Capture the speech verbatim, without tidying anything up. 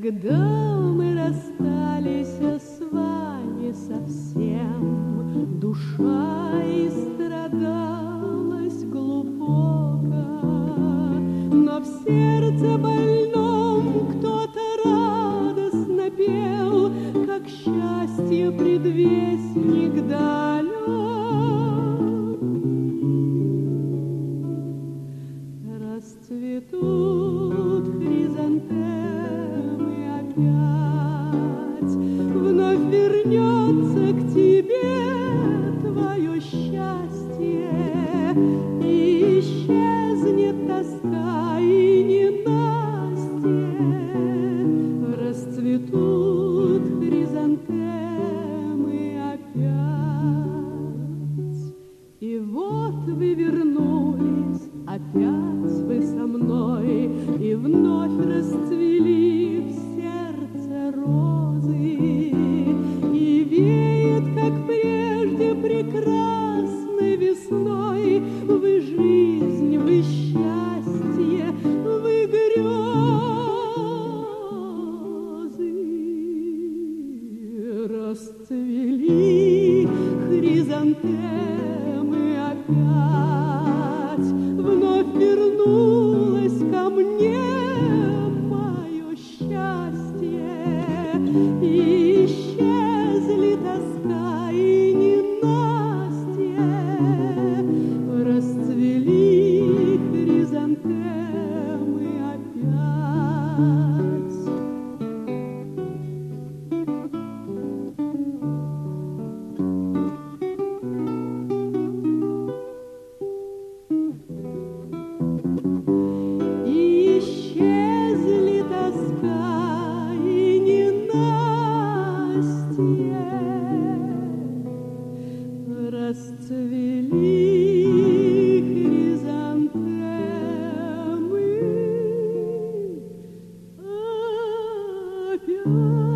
Когда мы расстались с вами совсем, душа истрадалась глубоко, но в сердце больном кто-то радостно пел, как счастье предвестник далек. Расцветут хризантемы опять, вновь вернется к тебе твое счастье, и исчезнет тоска и ненастье. Расцветут хризантемы опять, и вот вы вернулись, опять вы со мной, и вновь расцвели в сердце розы, и веет, как прежде, прекрасной весной. Вы жизнь, вы счастье, вы грезы. Расцвели хризантемы опять, вновь вернулось ко мне мое счастье, и исчезли тоска и ненастье. Расцвели хризантемы опять. Исчезли тоска и ненастье, расцвели хризантемы опять.